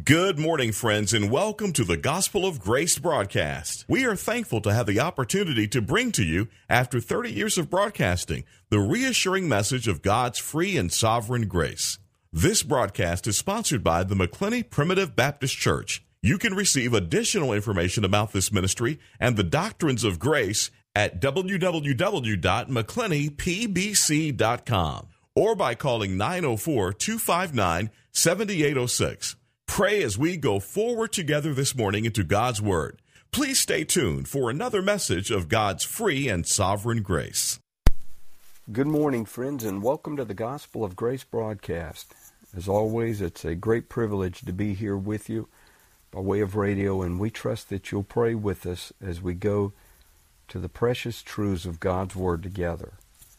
Good morning, friends, and welcome to the Gospel of Grace broadcast. We are thankful to have the opportunity to bring to you, after 30 years of broadcasting, the reassuring message of God's free and sovereign grace. This broadcast is sponsored by the McClenny Primitive Baptist Church. You can receive additional information about this ministry and the doctrines of grace at www.mcclennypbc.com or by calling 904-259-7806. Pray as we go forward together this morning into God's Word. Please stay tuned for another message of God's free and sovereign grace. Good morning, friends, and welcome to the Gospel of Grace broadcast. As always, it's a great privilege to be here with you by way of radio, and we trust that you'll pray with us as we go to the precious truths of God's Word together.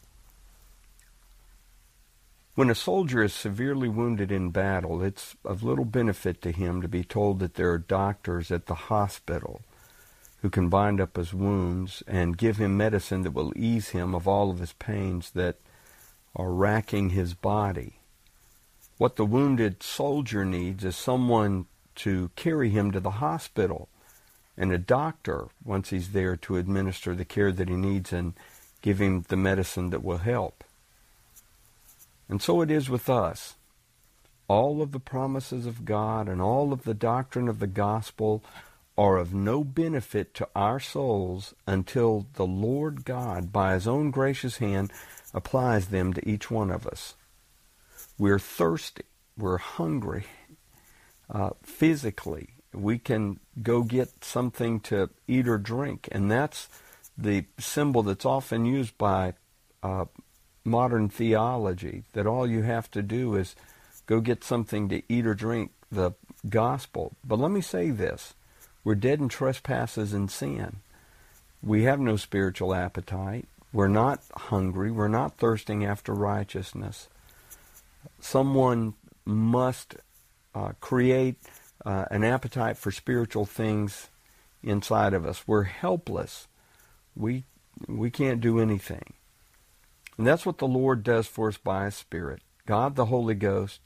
When a soldier is severely wounded in battle, it's of little benefit to him to be told that there are doctors at the hospital who can bind up his wounds and give him medicine that will ease him of all of his pains that are racking his body. What the wounded soldier needs is someone to carry him to the hospital, and a doctor, once he's there, to administer the care that he needs and give him the medicine that will help. And so it is with us. All of the promises of God and all of the doctrine of the gospel are of no benefit to our souls until the Lord God, by His own gracious hand, applies them to each one of us. We're thirsty. We're hungry. Physically, we can go get something to eat or drink, and that's the symbol that's often used by modern theology, that all you have to do is go get something to eat or drink, the gospel. But let me say this. We're dead in trespasses and sin. We have no spiritual appetite. We're not hungry. We're not thirsting after righteousness. Someone must create an appetite for spiritual things inside of us. We're helpless. We can't do anything. And that's what the Lord does for us by His Spirit. God, the Holy Ghost,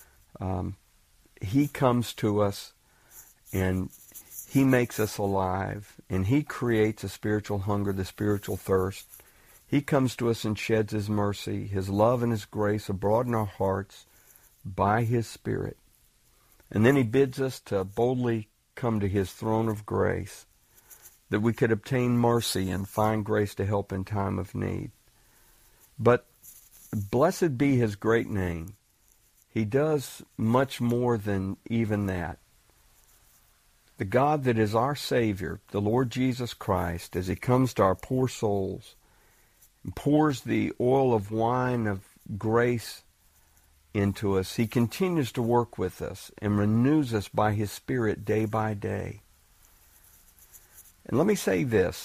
He comes to us and He makes us alive, and He creates a spiritual hunger, the spiritual thirst. He comes to us and sheds His mercy, His love and His grace abroad in our hearts by His Spirit. And then He bids us to boldly come to His throne of grace, that we could obtain mercy and find grace to help in time of need. But blessed be His great name. He does much more than even that. The God that is our Savior, the Lord Jesus Christ, as He comes to our poor souls and pours the oil of wine of grace into us, He continues to work with us and renews us by His Spirit day by day. And let me say this.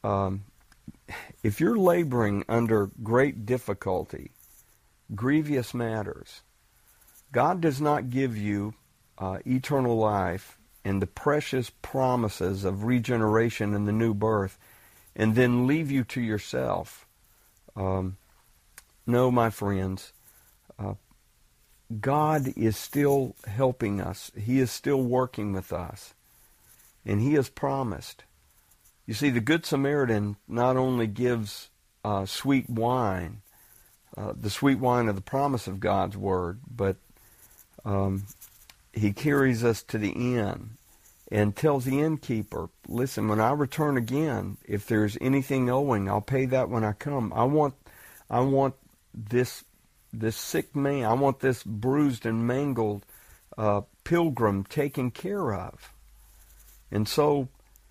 If you're laboring under great difficulty, grievous matters, God does not give you eternal life and the precious promises of regeneration and the new birth and then leave you to yourself. No, my friends, God is still helping us. He is still working with us. And He has promised. You see, the Good Samaritan not only gives sweet wine, the sweet wine of the promise of God's Word, but He carries us to the inn and tells the innkeeper, listen, when I return again, if there's anything owing, I'll pay that when I come. I want this sick man, I want this bruised and mangled pilgrim taken care of. And so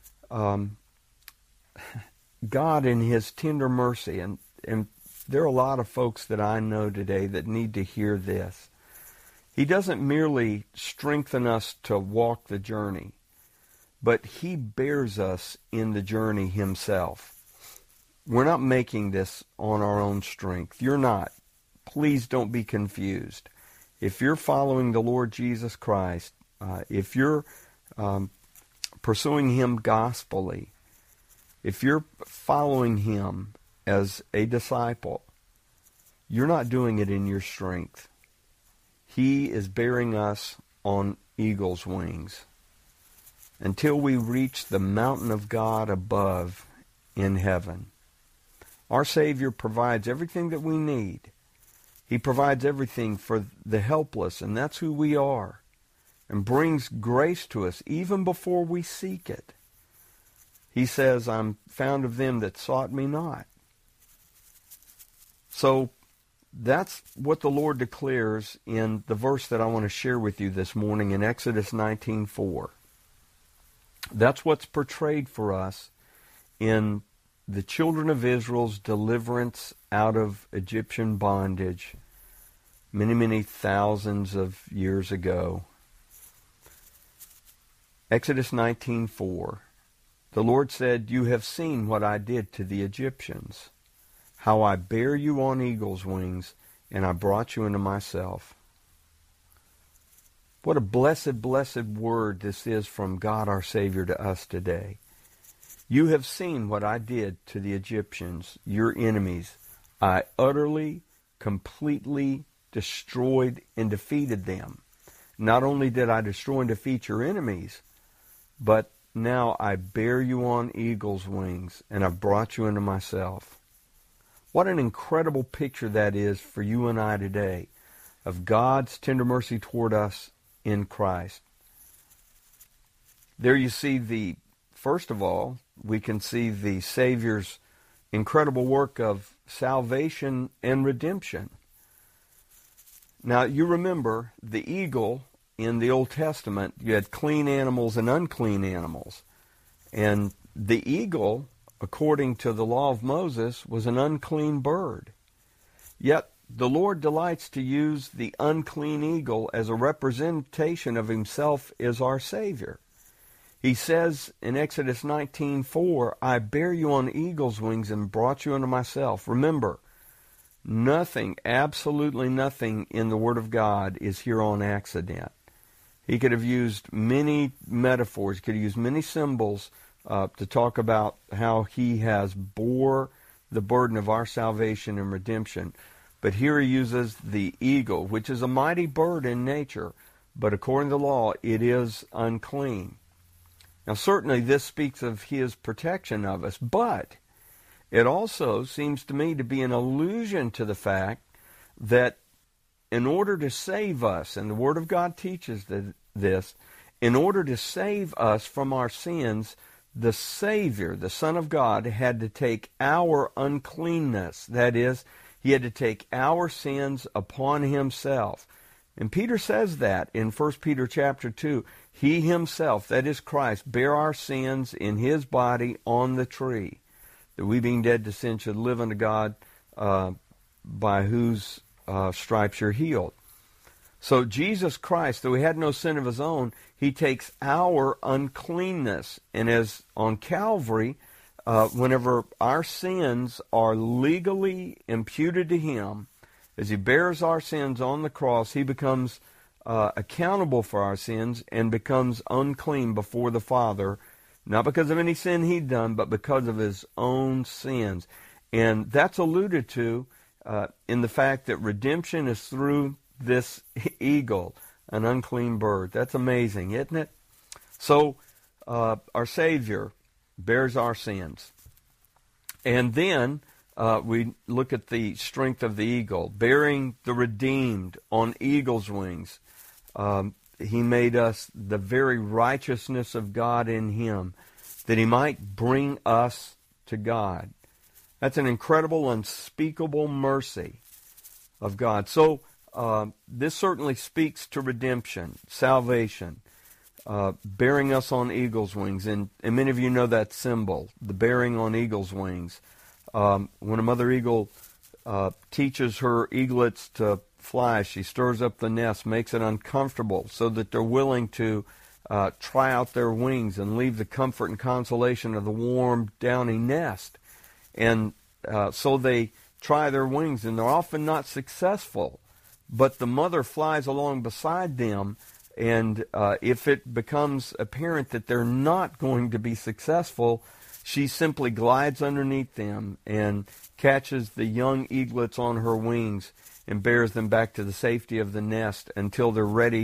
God in His tender mercy, and there are a lot of folks that I know today that need to hear this. He doesn't merely strengthen us to walk the journey, but He bears us in the journey Himself. We're not making this on our own strength. You're not. Please don't be confused. If you're following the Lord Jesus Christ, if you're pursuing Him gospelly, if you're following Him as a disciple, you're not doing it in your strength. He is bearing us on eagle's wings until we reach the mountain of God above in heaven. Our Savior provides everything that we need. He provides everything for the helpless, and that's who we are, and brings grace to us even before we seek it. He says, I'm found of them that sought me not. So that's what the Lord declares in the verse that I want to share with you this morning in Exodus 19:4. That's what's portrayed for us in the children of Israel's deliverance out of Egyptian bondage many, many thousands of years ago. Exodus 19:4. The Lord said, you have seen what I did to the Egyptians, how I bear you on eagle's wings, and I brought you into myself. What a blessed, blessed word this is from God our Savior to us today. You have seen what I did to the Egyptians, your enemies. I utterly, completely destroyed and defeated them. Not only did I destroy and defeat your enemies, but now I bear you on eagle's wings, and I've brought you into myself. What an incredible picture that is for you and I today of God's tender mercy toward us in Christ. There you see first of all, we can see the Savior's incredible work of salvation and redemption. Now, you remember the eagle in the Old Testament, you had clean animals and unclean animals. And the eagle, according to the law of Moses, was an unclean bird. Yet the Lord delights to use the unclean eagle as a representation of himself as our Savior. He says in Exodus 19:4, I bear you on eagle's wings and brought you unto myself. Remember, nothing, absolutely nothing in the Word of God is here on accident. He could have used many metaphors, he could have used many symbols to talk about how he has bore the burden of our salvation and redemption. But here he uses the eagle, which is a mighty bird in nature, but according to the law, it is unclean. Now, certainly this speaks of his protection of us, but it also seems to me to be an allusion to the fact that in order to save us, and the Word of God teaches this, in order to save us from our sins, the Savior, the Son of God, had to take our uncleanness. That is, he had to take our sins upon himself. And Peter says that in 1 Peter chapter 2. He himself, that is Christ, bare our sins in his body on the tree, that we being dead to sin should live unto God, by whose stripes you're healed. So Jesus Christ, though he had no sin of his own, he takes our uncleanness. And as on Calvary, whenever our sins are legally imputed to him, as he bears our sins on the cross, he becomes accountable for our sins and becomes unclean before the Father, not because of any sin he'd done, but because of his own sins. And that's alluded to in the fact that redemption is through this eagle, an unclean bird. That's amazing, isn't it? So our Savior bears our sins. And then we look at the strength of the eagle, bearing the redeemed on eagle's wings. He made us the very righteousness of God in him, that he might bring us to God. That's an incredible, unspeakable mercy of God. So this certainly speaks to redemption, salvation, bearing us on eagle's wings. And many of you know that symbol, the bearing on eagle's wings. When a mother eagle teaches her eaglets to fly, she stirs up the nest, makes it uncomfortable so that they're willing to try out their wings and leave the comfort and consolation of the warm, downy nest. And so they try their wings, and they're often not successful. But the mother flies along beside them, and if it becomes apparent that they're not going to be successful, she simply glides underneath them and catches the young eaglets on her wings and bears them back to the safety of the nest until they're ready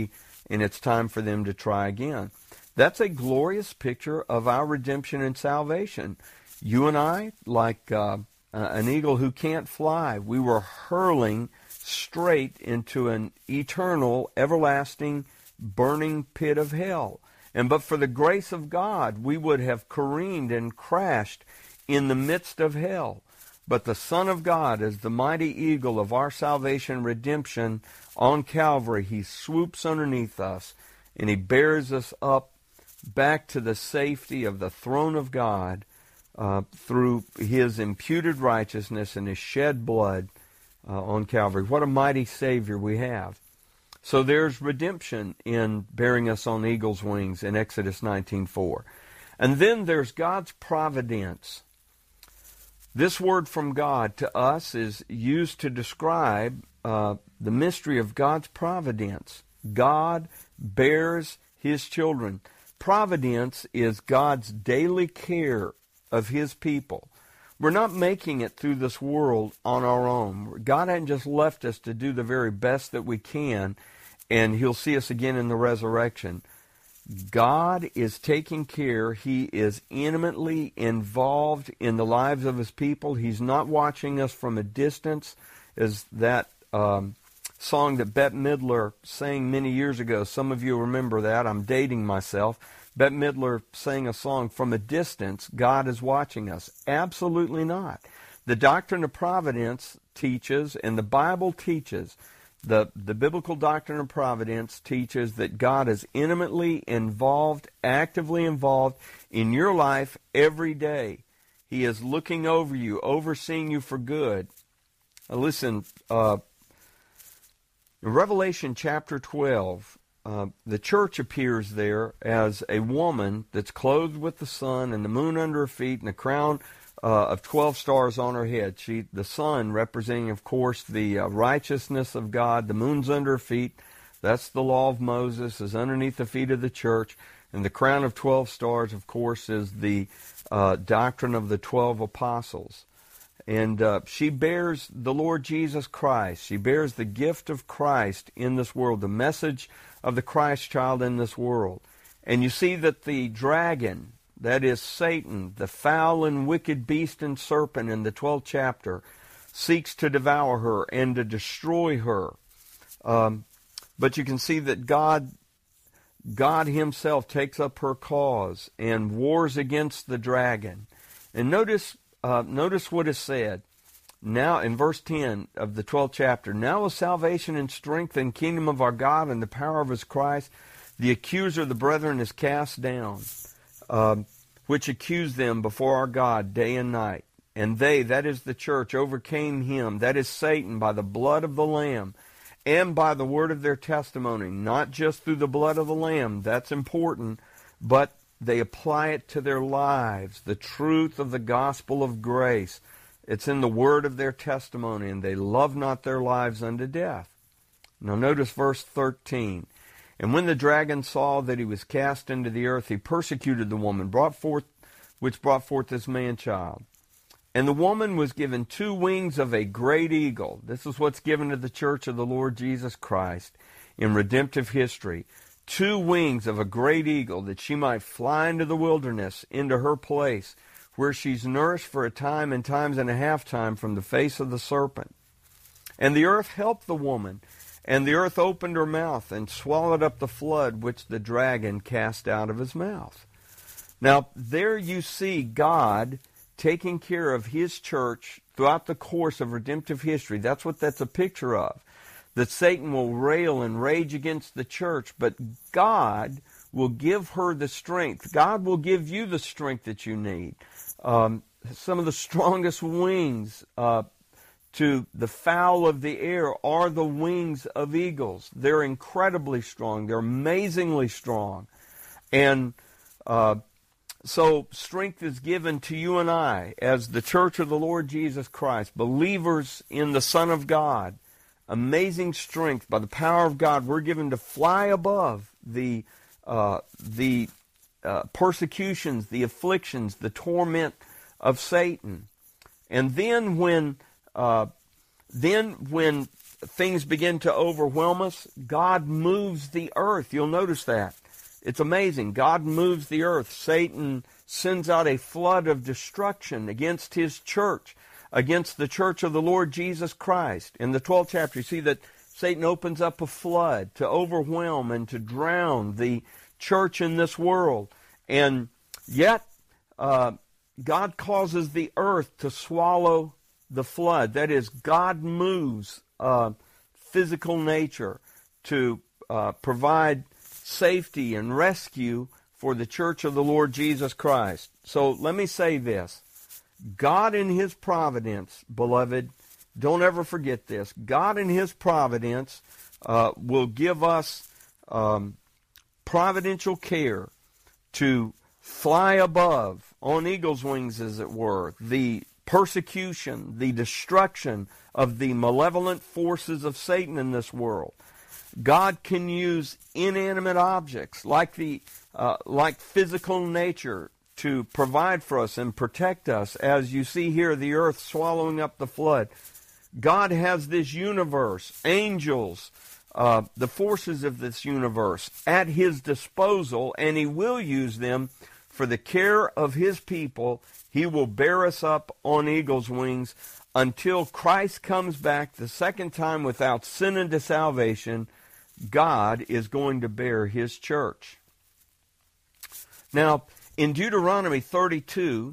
and it's time for them to try again. That's a glorious picture of our redemption and salvation. You and I, like an eagle who can't fly, we were hurling straight into an eternal, everlasting, burning pit of hell. And but for the grace of God, we would have careened and crashed in the midst of hell. But the Son of God, as the mighty eagle of our salvation and redemption on Calvary, He swoops underneath us and He bears us up back to the safety of the throne of God through His imputed righteousness and His shed blood on Calvary. What a mighty Savior we have. So there's redemption in bearing us on eagle's wings in Exodus 19:4. And then there's God's providence. This word from God to us is used to describe the mystery of God's providence. God bears His children. Providence is God's daily care of His people. We're not making it through this world on our own. God hasn't just left us to do the very best that we can, and He'll see us again in the resurrection. God is taking care. He is intimately involved in the lives of His people. He's not watching us from a distance, as that song that Bette Midler sang many years ago. Some of you remember that. I'm dating myself. Bette Midler sang a song, "From a Distance, God is Watching Us." Absolutely not. The doctrine of providence teaches, and the Bible teaches, the biblical doctrine of providence teaches that God is intimately involved, actively involved in your life every day. He is looking over you, overseeing you for good. Listen, in Revelation chapter 12, the church appears there as a woman that's clothed with the sun and the moon under her feet and a crown of 12 stars on her head. The sun representing, of course, the righteousness of God. The moon's under her feet. That's the law of Moses, is underneath the feet of the church. And the crown of 12 stars, of course, is the doctrine of the 12 apostles. And she bears the Lord Jesus Christ. She bears the gift of Christ in this world, the message of the Christ child in this world. And you see that the dragon, that is Satan, the foul and wicked beast and serpent in the 12th chapter, seeks to devour her and to destroy her. But you can see that God Himself takes up her cause and wars against the dragon. And notice what is said now in verse 10 of the 12th chapter. "Now is salvation and strength and kingdom of our God and the power of His Christ. The accuser of the brethren is cast down, which accused them before our God day and night. And they," that is the church, "overcame him," that is Satan, "by the blood of the Lamb and by the word of their testimony." Not just through the blood of the Lamb, that's important, but they apply it to their lives. The truth of the gospel of grace, it's in the word of their testimony, and they love not their lives unto death. Now notice verse 13. "And when the dragon saw that he was cast into the earth, he persecuted the woman, which brought forth this man-child. And the woman was given 2 wings of a great eagle." This is what's given to the church of the Lord Jesus Christ in redemptive history. 2 wings of a great eagle, that she might fly into the wilderness, into her place, where she's nourished for a time and times and a half time from the face of the serpent. "And the earth helped the woman, and the earth opened her mouth and swallowed up the flood which the dragon cast out of his mouth." Now, there you see God taking care of His church throughout the course of redemptive history. That's what that's a picture of. That Satan will rail and rage against the church, but God will give her the strength. God will give you the strength that you need. Some of the strongest wings to the fowl of the air are the wings of eagles. They're incredibly strong. They're amazingly strong. And so strength is given to you and I as the church of the Lord Jesus Christ, believers in the Son of God. Amazing strength by the power of God. We're given to fly above the persecutions, the afflictions, the torment of Satan. And then when things begin to overwhelm us, God moves the earth. You'll notice that. It's amazing. God moves the earth. Satan sends out a flood of destruction against his church, against the church of the Lord Jesus Christ. In the 12th chapter, you see that Satan opens up a flood to overwhelm and to drown the church in this world. And yet, God causes the earth to swallow the flood. That is, God moves physical nature to provide safety and rescue for the church of the Lord Jesus Christ. So let me say this. God in His providence, beloved, don't ever forget this. God in His providence will give us providential care to fly above, on eagle's wings as it were, the persecution, the destruction of the malevolent forces of Satan in this world. God can use inanimate objects like physical nature to provide for us and protect us, as you see here, the earth swallowing up the flood. God has this universe, angels, the forces of this universe at His disposal, and He will use them for the care of His people. He will bear us up on eagle's wings until Christ comes back the second time without sin unto salvation. God is going to bear His church. Now, in Deuteronomy 32,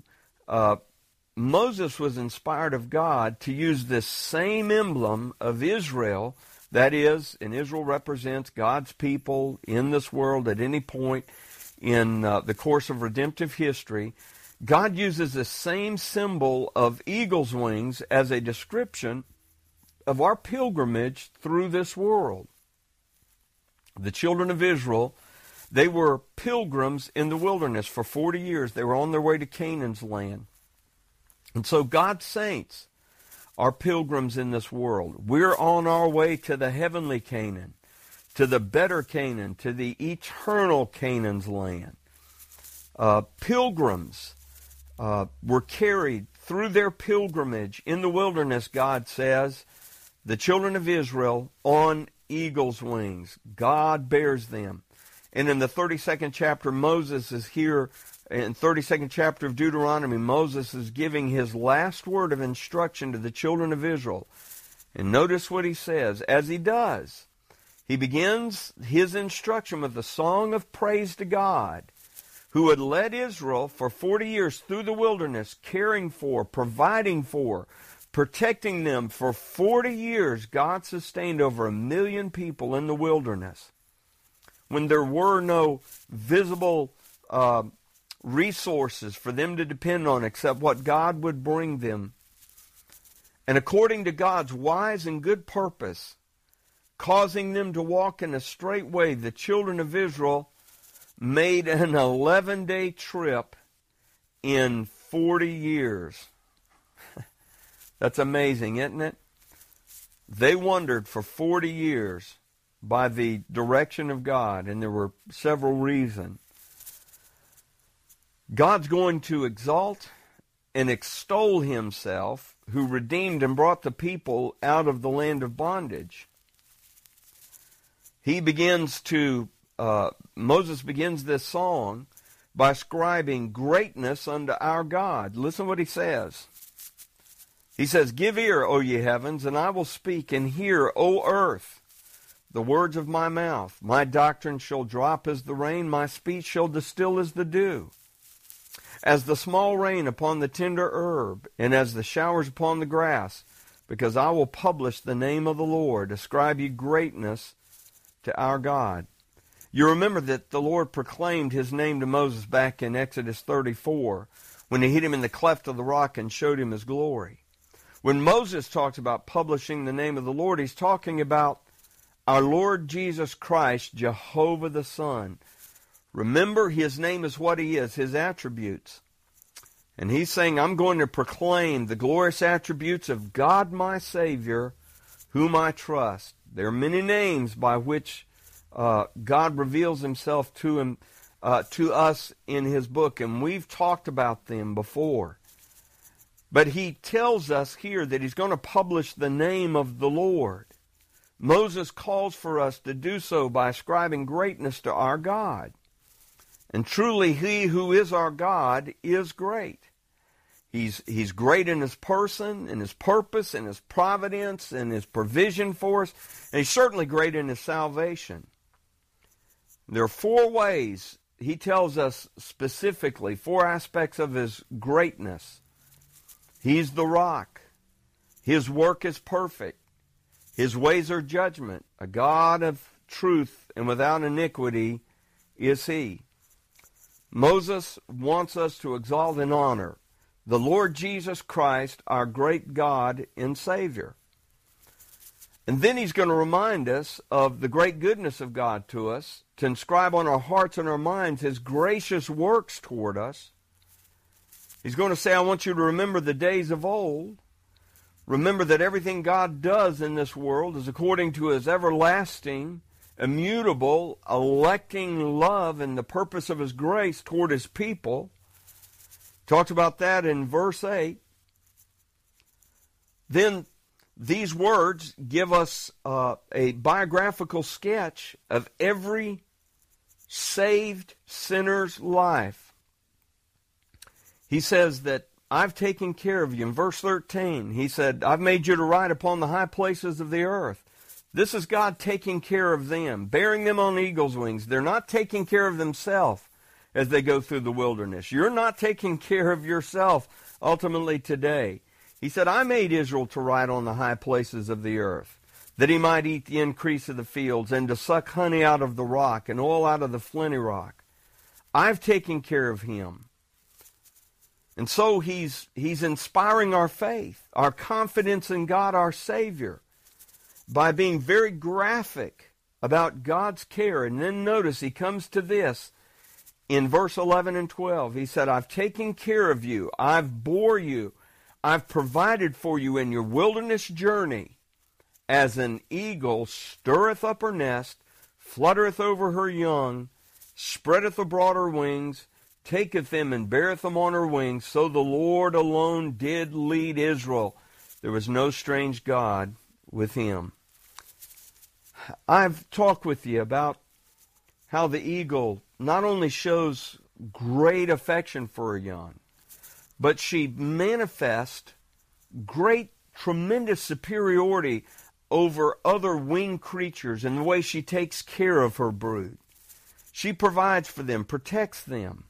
Moses was inspired of God to use this same emblem of Israel, that is, and Israel represents God's people in this world at any point in the course of redemptive history. God uses the same symbol of eagle's wings as a description of our pilgrimage through this world. The children of Israel, they were pilgrims in the wilderness for 40 years. They were on their way to Canaan's land. And so God's saints are pilgrims in this world. We're on our way to the heavenly Canaan, to the better Canaan, to the eternal Canaan's land. Pilgrims were carried through their pilgrimage in the wilderness, God says, the children of Israel on eagle's wings. God bears them. And in the 32nd chapter, Moses is here. In 32nd chapter of Deuteronomy, Moses is giving his last word of instruction to the children of Israel. And notice what he says. As he does, he begins his instruction with a song of praise to God, who had led Israel for 40 years through the wilderness, caring for, providing for, protecting them. For 40 years, God sustained over 1 million people in the wilderness when there were no visible resources for them to depend on except what God would bring them. And according to God's wise and good purpose, causing them to walk in a straight way, the children of Israel made an 11-day trip in 40 years. That's amazing, isn't it? They wandered for 40 years by the direction of God, and there were several reasons. God's going to exalt and extol Himself, who redeemed and brought the people out of the land of bondage. He begins to, Moses begins this song by ascribing greatness unto our God. Listen what he says. He says, "Give ear, O ye heavens, and I will speak, and hear, O earth, the words of my mouth. My doctrine shall drop as the rain, my speech shall distill as the dew. As the small rain upon the tender herb, and as the showers upon the grass, because I will publish the name of the Lord. Ascribe ye greatness to our God." You remember that the Lord proclaimed His name to Moses back in Exodus 34, when He hid him in the cleft of the rock and showed him His glory. When Moses talks about publishing the name of the Lord, he's talking about our Lord Jesus Christ, Jehovah the Son. Remember, His name is what He is, His attributes. And He's saying, I'm going to proclaim the glorious attributes of God my Savior, whom I trust. There are many names by which God reveals Himself to us in His book, and we've talked about them before. But He tells us here that He's going to publish the name of the Lord. Moses calls for us to do so by ascribing greatness to our God. And truly, he who is our God is great. He's great in his person, in his purpose, in his providence, in his provision for us, and he's certainly great in his salvation. There are 4 ways he tells us specifically, 4 aspects of his greatness. He's the rock. His work is perfect. His ways are judgment. A God of truth and without iniquity is he. Moses wants us to exalt and honor the Lord Jesus Christ, our great God and Savior. And then he's going to remind us of the great goodness of God to us, to inscribe on our hearts and our minds his gracious works toward us. He's going to say, I want you to remember the days of old. Remember that everything God does in this world is according to his everlasting, immutable, electing love and the purpose of his grace toward his people. Talks about that in verse 8. Then these words give us a biographical sketch of every saved sinner's life. He says that I've taken care of you. In verse 13, he said, I've made you to ride upon the high places of the earth. This is God taking care of them, bearing them on eagle's wings. They're not taking care of themselves as they go through the wilderness. You're not taking care of yourself ultimately today. He said, I made Israel to ride on the high places of the earth, that he might eat the increase of the fields, and to suck honey out of the rock, and oil out of the flinty rock. I've taken care of him. And so he's inspiring our faith, our confidence in God, our Savior, by being very graphic about God's care. And then notice he comes to this in verse 11 and 12. He said, I've taken care of you. I've bore you. I've provided for you in your wilderness journey, as an eagle stirreth up her nest, fluttereth over her young, spreadeth abroad her wings, taketh them and beareth them on her wings. So the Lord alone did lead Israel. There was no strange God with him. I've talked with you about how the eagle not only shows great affection for her young, but she manifests great, tremendous superiority over other winged creatures in the way she takes care of her brood. She provides for them, protects them,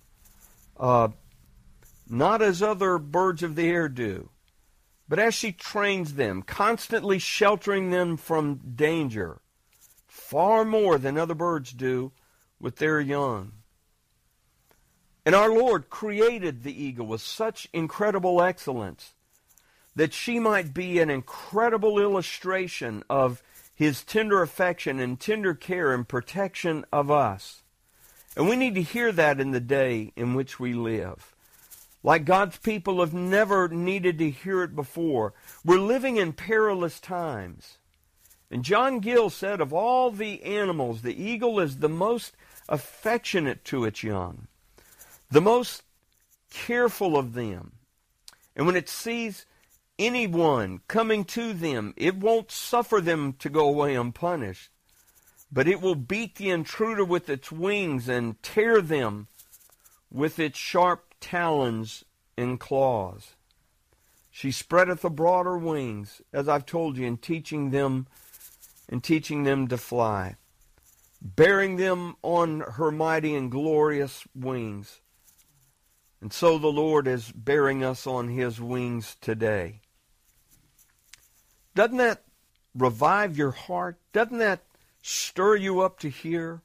not as other birds of the air do, but as she trains them, constantly sheltering them from danger, far more than other birds do with their young. And our Lord created the eagle with such incredible excellence that she might be an incredible illustration of his tender affection and tender care and protection of us. And we need to hear that in the day in which we live. Like God's people have never needed to hear it before. We're living in perilous times. And John Gill said of all the animals, the eagle is the most affectionate to its young, the most careful of them. And when it sees anyone coming to them, it won't suffer them to go away unpunished, but it will beat the intruder with its wings and tear them with its sharp talons and claws. She spreadeth abroad her wings, as I've told you, in teaching them to fly, bearing them on her mighty and glorious wings. And so the Lord is bearing us on his wings today. Doesn't that revive your heart? Doesn't that stir you up to hear?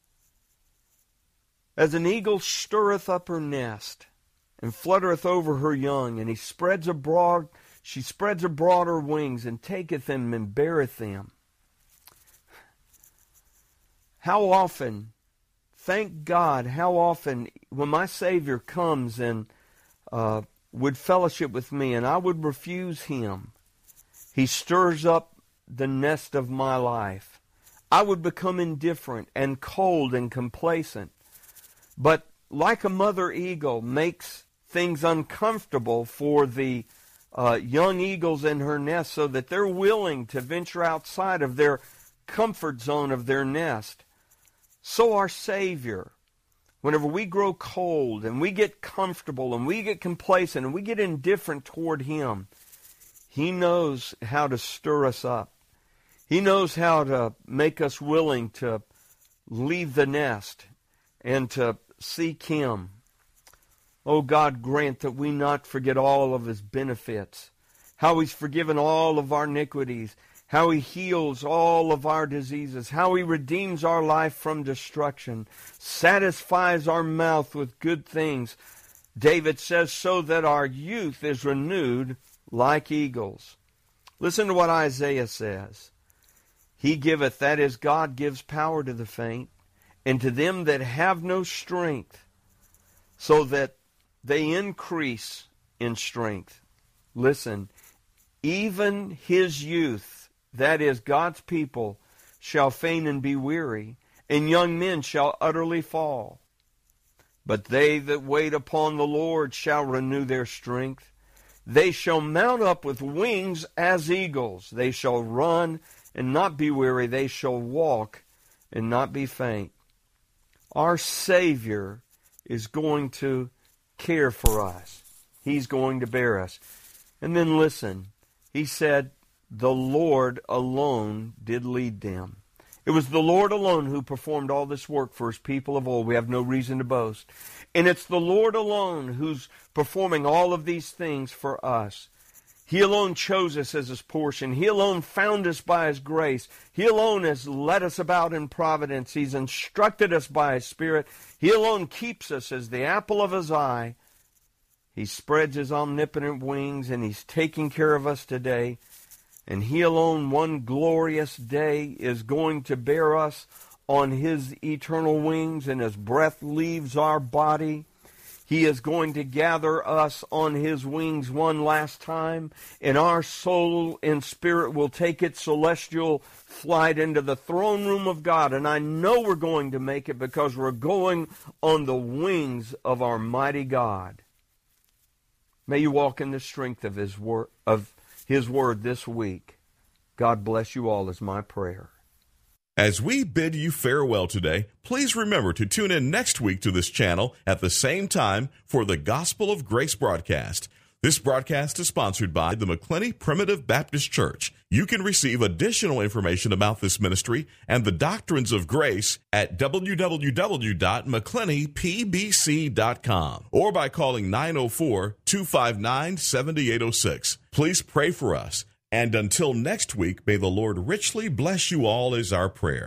As an eagle stirreth up her nest, and fluttereth over her young, and she spreads abroad her wings, and taketh them and beareth them. How often, thank God, how often when my Savior comes and would fellowship with me and I would refuse him, he stirs up the nest of my life. I would become indifferent and cold and complacent. But like a mother eagle makes things uncomfortable for the young eagles in her nest so that they're willing to venture outside of their comfort zone of their nest. So our Savior, whenever we grow cold and we get comfortable and we get complacent and we get indifferent toward Him, He knows how to stir us up. He knows how to make us willing to leave the nest and to seek Him. Oh, God, grant that we not forget all of His benefits, how He's forgiven all of our iniquities, how He heals all of our diseases, how He redeems our life from destruction, satisfies our mouth with good things. David says, so that our youth is renewed like eagles. Listen to what Isaiah says. He giveth, that is, God gives power to the faint, and to them that have no strength, so that they increase in strength. Listen, even His youth, that is, God's people, shall faint and be weary, and young men shall utterly fall. But they that wait upon the Lord shall renew their strength. They shall mount up with wings as eagles. They shall run and not be weary. They shall walk and not be faint. Our Savior is going to care for us. He's going to bear us. And then listen, He said, the Lord alone did lead them. It was the Lord alone who performed all this work for His people of old. We have no reason to boast. And it's the Lord alone who's performing all of these things for us. He alone chose us as His portion. He alone found us by His grace. He alone has led us about in providence. He's instructed us by His Spirit. He alone keeps us as the apple of His eye. He spreads His omnipotent wings, and He's taking care of us today. And He alone, one glorious day, is going to bear us on His eternal wings, and as breath leaves our body, He is going to gather us on His wings one last time, and our soul and spirit will take its celestial flight into the throne room of God. And I know we're going to make it because we're going on the wings of our mighty God. May you walk in the strength of His word this week. God bless you all is my prayer. As we bid you farewell today, please remember to tune in next week to this channel at the same time for the Gospel of Grace broadcast. This broadcast is sponsored by the McClenny Primitive Baptist Church. You can receive additional information about this ministry and the doctrines of grace at www.mcclennypbc.com or by calling 904-259-7806. Please pray for us. And until next week, may the Lord richly bless you all is our prayer.